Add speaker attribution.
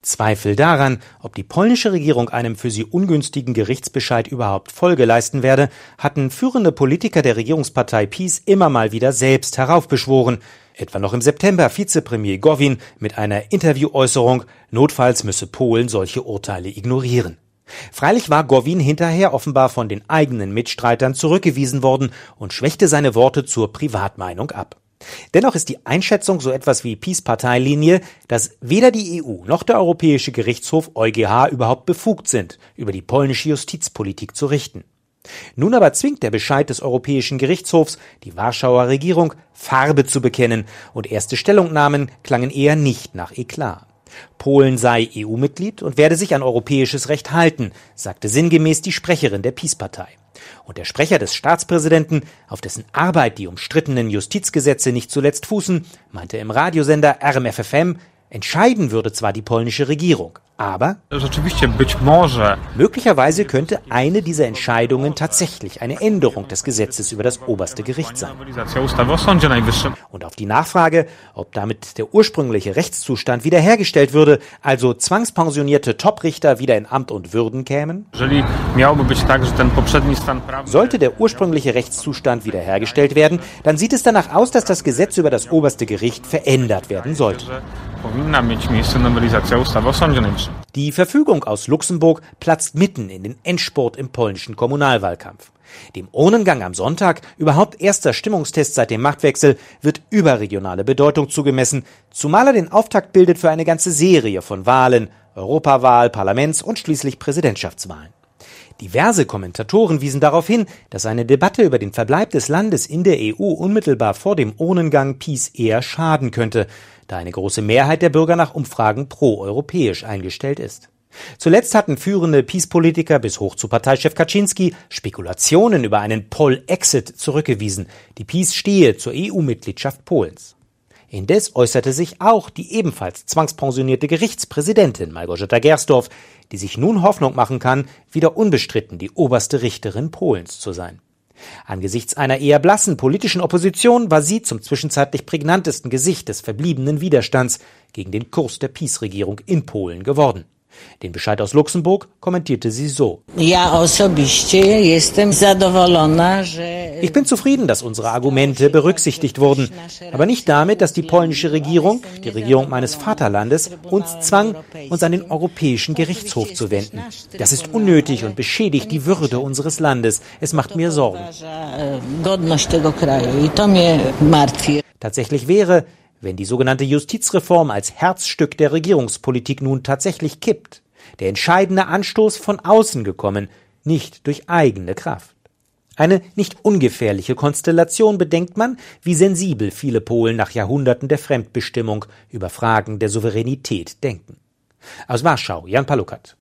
Speaker 1: Zweifel daran, ob die polnische Regierung einem für sie ungünstigen Gerichtsbescheid überhaupt Folge leisten werde, hatten führende Politiker der Regierungspartei PiS immer mal wieder selbst heraufbeschworen. Etwa noch im September Vizepremier Gowin mit einer Interviewäußerung, notfalls müsse Polen solche Urteile ignorieren. Freilich war Gowin hinterher offenbar von den eigenen Mitstreitern zurückgewiesen worden und schwächte seine Worte zur Privatmeinung ab. Dennoch ist die Einschätzung so etwas wie PiS-Parteilinie, dass weder die EU noch der Europäische Gerichtshof EuGH überhaupt befugt sind, über die polnische Justizpolitik zu richten. Nun aber zwingt der Bescheid des Europäischen Gerichtshofs die Warschauer Regierung, Farbe zu bekennen, und erste Stellungnahmen klangen eher nicht nach Eklat. Polen sei EU-Mitglied und werde sich an europäisches Recht halten, sagte sinngemäß die Sprecherin der PiS-Partei. Und der Sprecher des Staatspräsidenten, auf dessen Arbeit die umstrittenen Justizgesetze nicht zuletzt fußen, meinte im Radiosender RMFFM, entscheiden würde zwar die polnische Regierung, aber möglicherweise könnte eine dieser Entscheidungen tatsächlich eine Änderung des Gesetzes über das oberste Gericht sein. Und auf die Nachfrage, ob damit der ursprüngliche Rechtszustand wiederhergestellt würde, also zwangspensionierte Top-Richter wieder in Amt und Würden kämen? Sollte der ursprüngliche Rechtszustand wiederhergestellt werden, dann sieht es danach aus, dass das Gesetz über das oberste Gericht verändert werden sollte. Die Verfügung aus Luxemburg platzt mitten in den Endspurt im polnischen Kommunalwahlkampf. Dem Urnengang am Sonntag, überhaupt erster Stimmungstest seit dem Machtwechsel, wird überregionale Bedeutung zugemessen, zumal er den Auftakt bildet für eine ganze Serie von Wahlen, Europawahl, Parlaments- und schließlich Präsidentschaftswahlen. Diverse Kommentatoren wiesen darauf hin, dass eine Debatte über den Verbleib des Landes in der EU unmittelbar vor dem Urnengang PiS eher schaden könnte, da eine große Mehrheit der Bürger nach Umfragen pro-europäisch eingestellt ist. Zuletzt hatten führende PiS-Politiker bis hoch zu Parteichef Kaczynski Spekulationen über einen Poll-Exit zurückgewiesen. Die PiS stehe zur EU-Mitgliedschaft Polens. Indes äußerte sich auch die ebenfalls zwangspensionierte Gerichtspräsidentin Małgorzata Gersdorf, die sich nun Hoffnung machen kann, wieder unbestritten die oberste Richterin Polens zu sein. Angesichts einer eher blassen politischen Opposition war sie zum zwischenzeitlich prägnantesten Gesicht des verbliebenen Widerstands gegen den Kurs der PiS-Regierung in Polen geworden. Den Bescheid aus Luxemburg kommentierte sie so: Ich bin zufrieden, dass unsere Argumente berücksichtigt wurden, aber nicht damit, dass die polnische Regierung, die Regierung meines Vaterlandes, uns zwang, uns an den Europäischen Gerichtshof zu wenden. Das ist unnötig und beschädigt die Würde unseres Landes. Es macht mir Sorgen. Tatsächlich wäre, wenn die sogenannte Justizreform als Herzstück der Regierungspolitik nun tatsächlich kippt, der entscheidende Anstoß von außen gekommen, nicht durch eigene Kraft. Eine nicht ungefährliche Konstellation, bedenkt man, wie sensibel viele Polen nach Jahrhunderten der Fremdbestimmung über Fragen der Souveränität denken. Aus Warschau, Jan Palukat.